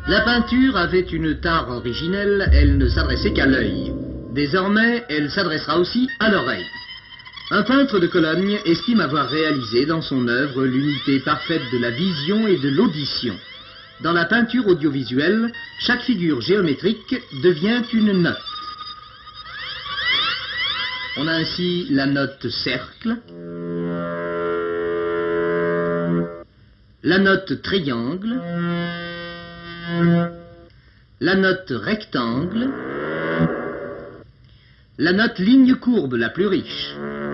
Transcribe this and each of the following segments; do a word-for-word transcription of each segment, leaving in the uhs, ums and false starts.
La peinture avait une tare originelle, elle ne s'adressait qu'à l'œil. Désormais, elle s'adressera aussi à l'oreille. Un peintre de Cologne estime avoir réalisé dans son œuvre l'unité parfaite de la vision et de l'audition. Dans la peinture audiovisuelle, chaque figure géométrique devient une note. On a ainsi la note cercle, la note triangle, la note rectangle, la note ligne courbe la plus riche.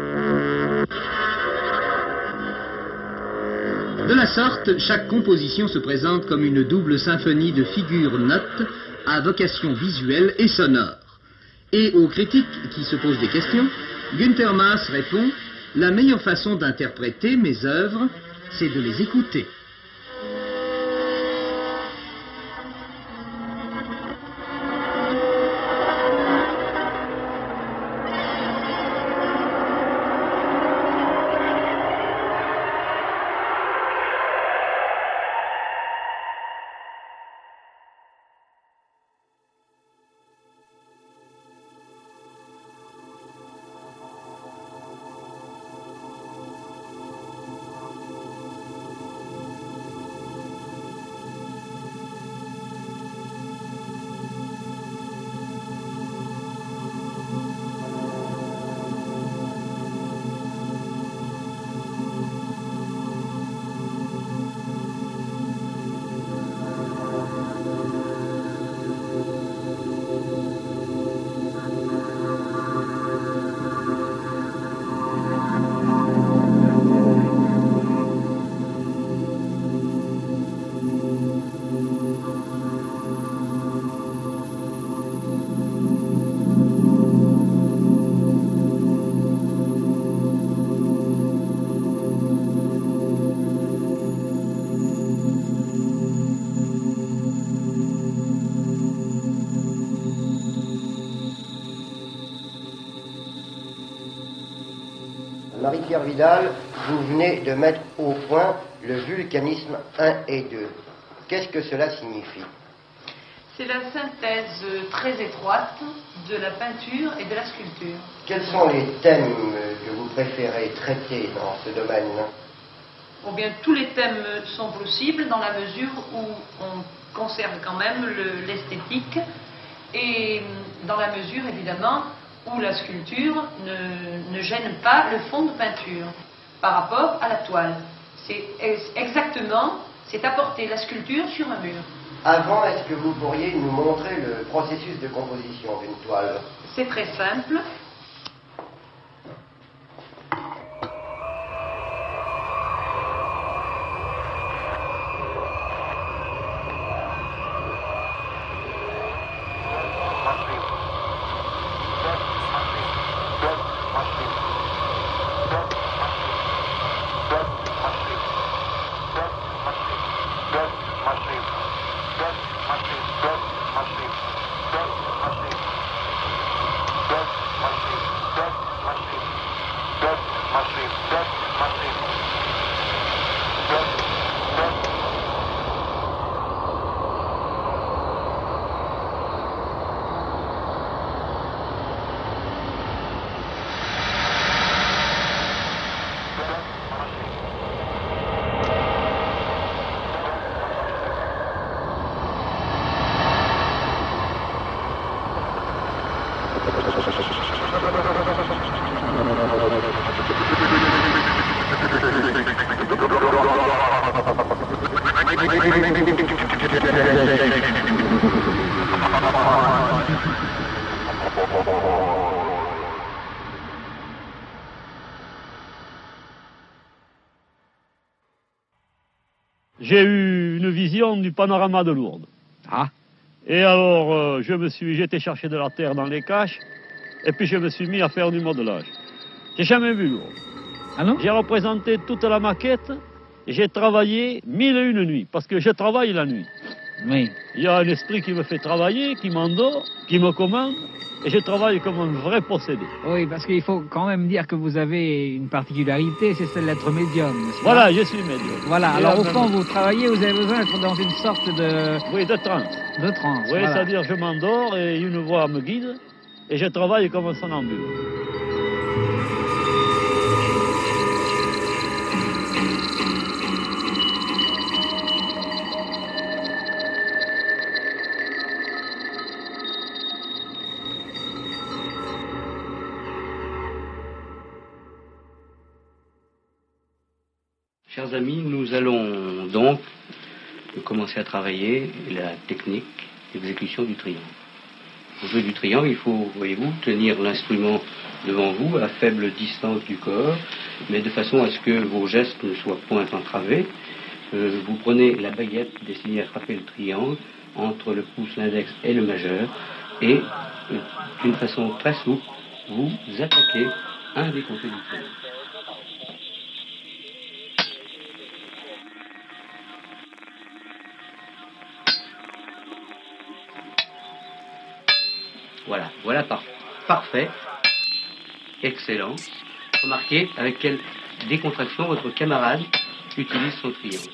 De la sorte, chaque composition se présente comme une double symphonie de figures notes à vocation visuelle et sonore. Et aux critiques qui se posent des questions, Günter Maass répond « La meilleure façon d'interpréter mes œuvres, c'est de les écouter ». Marie-Pierre Vidal, vous venez de mettre au point le vulcanisme un et deux. Qu'est-ce que cela signifie? C'est la synthèse très étroite de la peinture et de la sculpture. Quels sont les thèmes que vous préférez traiter dans ce domaine? Oh bien, tous les thèmes sont possibles dans la mesure où on conserve quand même le, l'esthétique et dans la mesure, évidemment, où la sculpture ne, ne gêne pas le fond de peinture par rapport à la toile. C'est exactement, c'est apporter la sculpture sur un mur. Avant, est-ce que vous pourriez nous montrer le processus de composition d'une toile? C'est très simple. J'ai eu une vision du panorama de Lourdes. Ah. Et alors, euh, je me suis, j'ai été chercher de la terre dans les caches, et puis je me suis mis à faire du modelage. J'ai jamais vu Lourdes. Ah non? J'ai représenté toute la maquette, et j'ai travaillé mille et une nuits, parce que je travaille la nuit. Oui. Il y a un esprit qui me fait travailler, qui m'endort, qui me commande, et je travaille comme un vrai possédé. Oui, parce qu'il faut quand même dire que vous avez une particularité, c'est celle d'être médium, n'est-ce pas? Voilà, je suis médium. Voilà, Et alors au même- fond, vous travaillez, vous avez besoin d'être dans une sorte de, Oui, de transe. de transe. Oui, voilà. c'est-à-dire je m'endors et une voix me guide, et je travaille comme un somnambule. Chers amis, nous allons donc commencer à travailler la technique d'exécution du triangle. Pour jouer du triangle, il faut, voyez-vous, tenir l'instrument devant vous à faible distance du corps, mais de façon à ce que vos gestes ne soient point entravés. Euh, vous prenez la baguette destinée à frapper le triangle entre le pouce, l'index et le majeur, et euh, d'une façon très souple, vous attaquez un des côtés du triangle. Voilà, voilà par- parfait, excellent. Remarquez avec quelle décontraction votre camarade utilise son triangle.